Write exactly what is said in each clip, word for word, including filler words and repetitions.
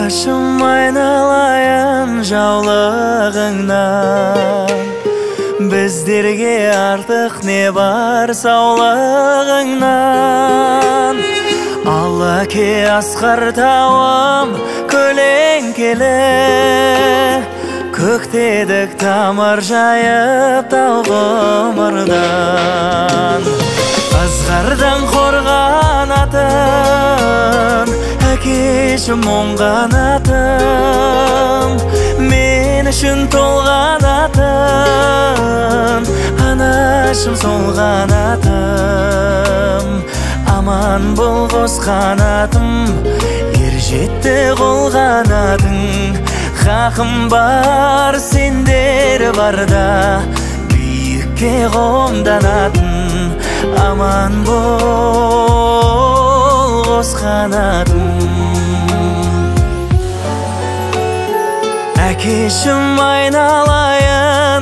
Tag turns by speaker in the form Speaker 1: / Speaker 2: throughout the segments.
Speaker 1: Башым айналайын жаулығыңнан, біздерге артық не бар саулығыңнан. Алла ке асқар тауым көлеңкелі, көктедік тамыр жайып тау ғұмырдан. Ызғардан қорған атын, әкешім оңған атын, мен үшін толған атын, анашым солған атым. Аман бол қос қанатым, ер жетті қолған атың. Хақым бар сендер барда, биікке қомданатын. Аман бол қос қанатым. Әкешім айналайын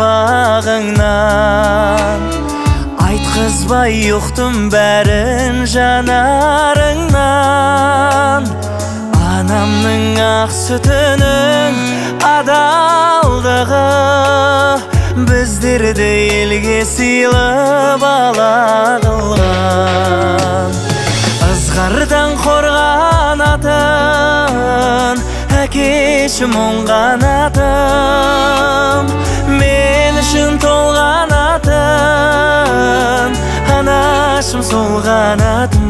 Speaker 1: қабағыңнан, айтқызбай ұқтым бәрін жанарыңнан. Анамның ақ сүтінің адалдығы, біздерді елге сыйлы бала қылған. Ызғардан қорған атын, әкешім оңған атым, мен үшін толған атын, анашым солған атым.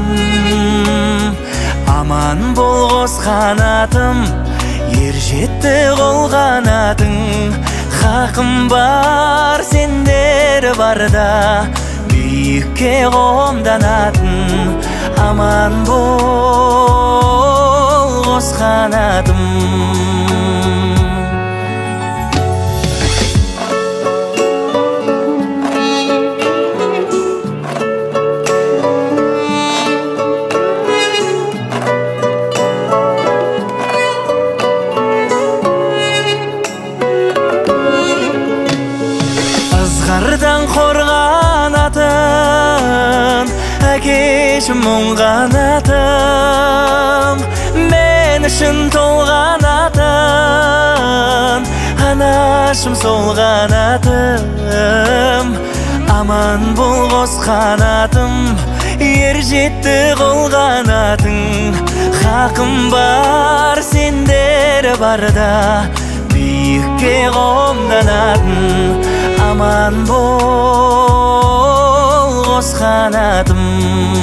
Speaker 1: Аман бол қос қанатым, ер жетті қолған атың. Хақым бар сендер барда, биікке қомданатын. Аман бол қос қанатым. Ызғардан қорған атын, әкешім оңған атым, мен үшін толған атын, анашым солған атым. Аман бол қос қанатым, ер жетті қолған атың. Хақым бар сендер барда, биікке қомданатын. Аман бол қос қанатым.